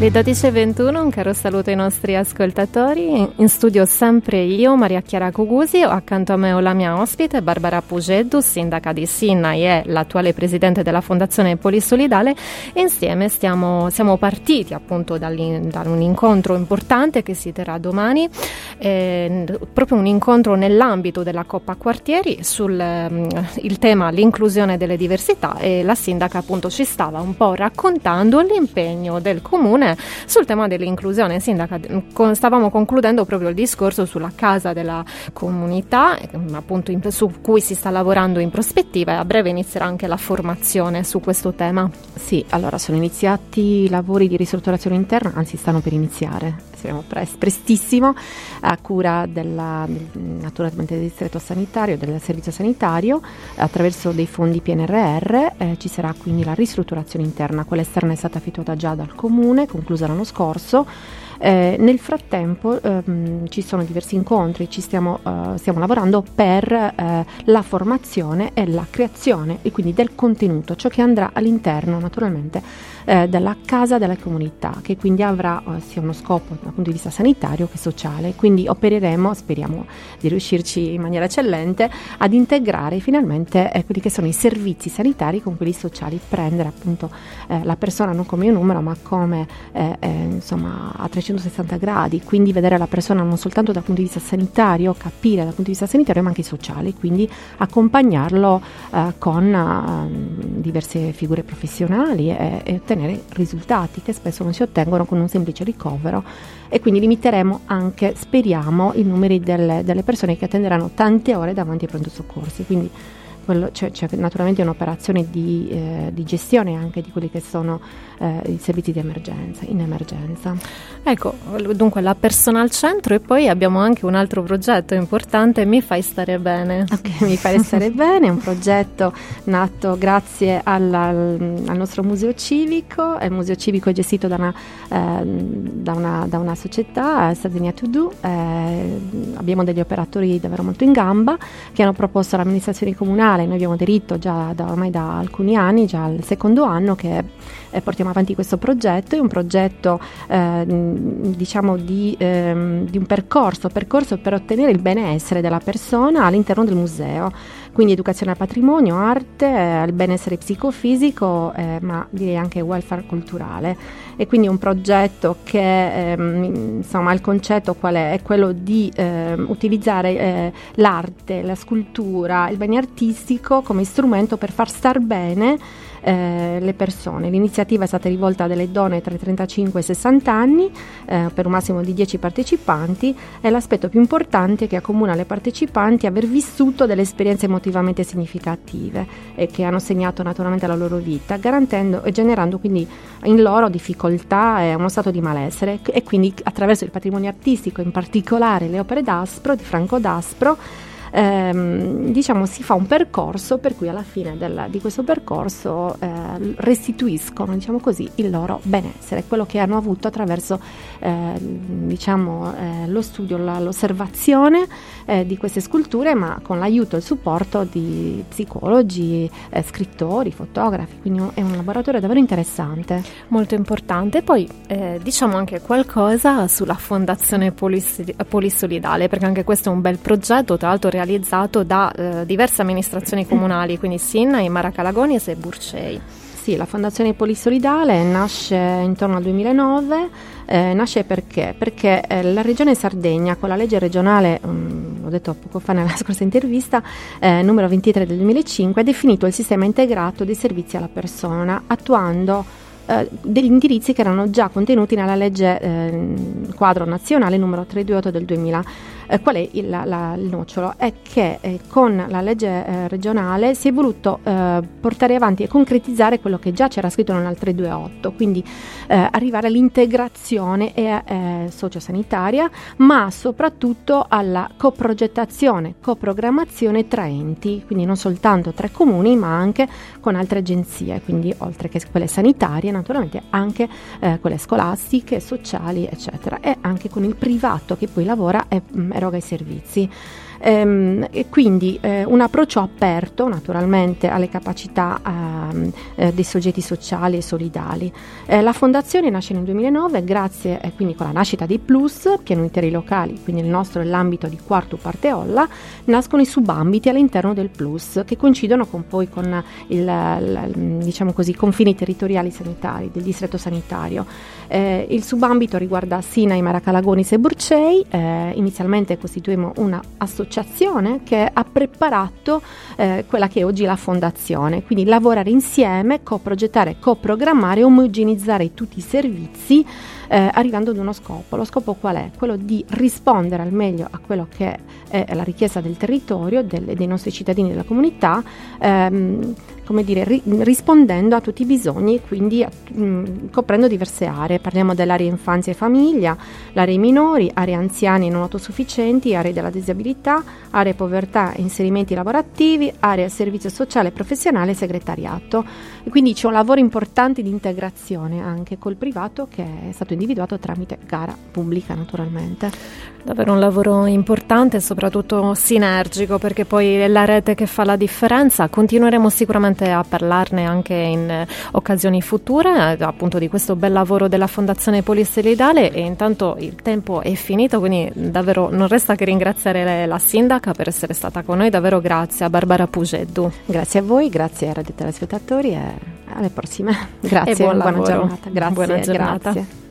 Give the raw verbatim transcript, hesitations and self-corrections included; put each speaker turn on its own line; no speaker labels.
Le dodici e ventuno, un caro saluto ai nostri ascoltatori. In studio sempre io, Maria Chiara Cugusi, accanto a me ho la mia ospite Barbara Pugeddu, sindaca di Sinnai e l'attuale presidente della Fondazione Polisolidale. Insieme stiamo, siamo partiti appunto da un incontro importante che si terrà domani, eh, proprio un incontro nell'ambito della Coppa Quartieri sul um, il tema l'inclusione delle diversità, e la sindaca appunto ci stava un po' raccontando l'impegno del comune sul tema dell'inclusione. Sindaca, stavamo concludendo proprio il discorso sulla casa della comunità, appunto in, su cui si sta lavorando in prospettiva, e a breve inizierà anche la formazione su questo tema.
Sì, allora sono iniziati i lavori di ristrutturazione interna, anzi stanno per iniziare, siamo pres- prestissimo, a cura della, naturalmente del distretto sanitario, del servizio sanitario, attraverso dei fondi P N R R. Eh, ci sarà quindi la ristrutturazione interna, quella esterna è stata effettuata già dal comune, conclusa l'anno scorso. Eh, nel frattempo ehm, ci sono diversi incontri, ci stiamo, eh, stiamo lavorando per eh, la formazione e la creazione e quindi del contenuto, ciò che andrà all'interno naturalmente eh, della casa della comunità, che quindi avrà eh, sia uno scopo dal punto di vista sanitario che sociale. Quindi opereremo, speriamo di riuscirci in maniera eccellente, ad integrare finalmente eh, quelli che sono i servizi sanitari con quelli sociali, prendere appunto eh, la persona non come un numero ma come eh, eh, insomma a trecentosessanta gradi, quindi vedere la persona non soltanto dal punto di vista sanitario, capire dal punto di vista sanitario ma anche sociale, quindi accompagnarlo eh, con eh, diverse figure professionali e, e ottenere risultati che spesso non si ottengono con un semplice ricovero. E quindi limiteremo anche, speriamo, i numeri delle, delle persone che attenderanno tante ore davanti ai pronto soccorsi. Quindi quello, c'è, c'è naturalmente un'operazione di, eh, di gestione anche di quelli che sono eh, i servizi di emergenza, in emergenza.
Ecco, dunque la persona al centro, e poi abbiamo anche un altro progetto importante, Mi fai stare bene.
Ok, Mi fai stare bene, è un progetto nato grazie alla, al nostro museo civico. Il museo civico è gestito da una, eh, da una, da una società, Sardinia To Do. Eh, abbiamo degli operatori davvero molto in gamba che hanno proposto all'amministrazione comunale. Noi abbiamo aderito già da, ormai da alcuni anni, già al secondo anno che eh, portiamo avanti questo progetto. È un progetto eh, diciamo di, eh, di un percorso, percorso per ottenere il benessere della persona all'interno del museo, quindi educazione al patrimonio, arte, al eh, benessere psicofisico, eh, ma direi anche welfare culturale. E quindi un progetto che ehm, insomma il concetto qual è? È quello di eh, utilizzare eh, l'arte, la scultura, il bene artistico come strumento per far star bene eh, le persone. L'iniziativa è stata rivolta a delle donne tra i trentacinque e i sessanta anni eh, per un massimo di dieci partecipanti, e l'aspetto più importante che accomuna le partecipanti è aver vissuto delle esperienze emotivamente significative e che hanno segnato naturalmente la loro vita, garantendo e generando quindi in loro difficoltà e uno stato di malessere, e quindi attraverso il patrimonio artistico, in particolare le opere d'Aspro, di Franco D'Aspro, ehm, diciamo si fa un percorso per cui alla fine del, di questo percorso eh, restituiscono, diciamo così, il loro benessere, quello che hanno avuto attraverso eh, diciamo eh, lo studio, la, l'osservazione eh, di queste sculture, ma con l'aiuto e il supporto di psicologi, eh, scrittori, fotografi. Quindi è un laboratorio davvero interessante,
molto importante. Poi eh, diciamo anche qualcosa sulla Fondazione Polis- Polisolidale, perché anche questo è un bel progetto, tra l'altro realizzato da eh, diverse amministrazioni comunali, quindi Sinnai, Maracalagonis e Burcei.
Sì, la Fondazione Polisolidale nasce intorno al duemilanove, eh, nasce perché? Perché eh, la Regione Sardegna, con la legge regionale, um, l'ho detto poco fa nella scorsa intervista, eh, numero ventitré del duemilacinque, ha definito il sistema integrato dei servizi alla persona, attuando eh, degli indirizzi che erano già contenuti nella legge eh, quadro nazionale numero trecentoventotto del duemila. Eh, qual è il, la, la, il nocciolo? È che eh, con la legge eh, regionale si è voluto eh, portare avanti e concretizzare quello che già c'era scritto nel trecentoventotto, quindi eh, arrivare all'integrazione eh, eh, sociosanitaria, ma soprattutto alla coprogettazione, coprogrammazione tra enti, quindi non soltanto tra comuni ma anche con altre agenzie, quindi oltre che quelle sanitarie naturalmente anche eh, quelle scolastiche, sociali eccetera, e anche con il privato che poi lavora e mh, eroga i servizi. Ehm, e quindi eh, un approccio aperto naturalmente alle capacità ehm, eh, dei soggetti sociali e solidali. Eh, la fondazione nasce nel duemilanove grazie, eh, quindi con la nascita dei Plus, piano interi locali, quindi il nostro è l'ambito di Quartu Parteolla, nascono i subambiti all'interno del Plus che coincidono con poi con il, il diciamo così, confini territoriali sanitari del distretto sanitario. Eh, il subambito riguarda Sinai, Maracalagonis e Burcei. Eh, inizialmente costituimmo una associazione che ha preparato eh, quella che è oggi la fondazione, quindi lavorare insieme, coprogettare, coprogrammare, omogenizzare tutti i servizi eh, arrivando ad uno scopo. Lo scopo qual è? Quello di rispondere al meglio a quello che è la richiesta del territorio, del, dei nostri cittadini, della comunità, ehm, come dire, ri, rispondendo a tutti i bisogni, quindi mh, coprendo diverse aree. Parliamo dell'area infanzia e famiglia, l'area minori, aree anziani e non autosufficienti, aree della disabilità, aree povertà e inserimenti lavorativi, aree servizio sociale e professionale e segretariato. E quindi c'è un lavoro importante di integrazione anche col privato che è stato individuato tramite gara pubblica naturalmente.
Davvero un lavoro importante e soprattutto sinergico, perché poi è la rete che fa la differenza. Continueremo sicuramente a parlarne anche in occasioni future, appunto di questo bel lavoro della Fondazione Polisolidale, e intanto il tempo è finito, quindi davvero non resta che ringraziare la sindaca per essere stata con noi. Davvero grazie a Barbara Pugeddu.
Grazie a voi, grazie ai radiotelespettatori e alle prossime. Grazie,
e buon
buona
lavoro.
giornata. Grazie,
buona giornata.
Grazie.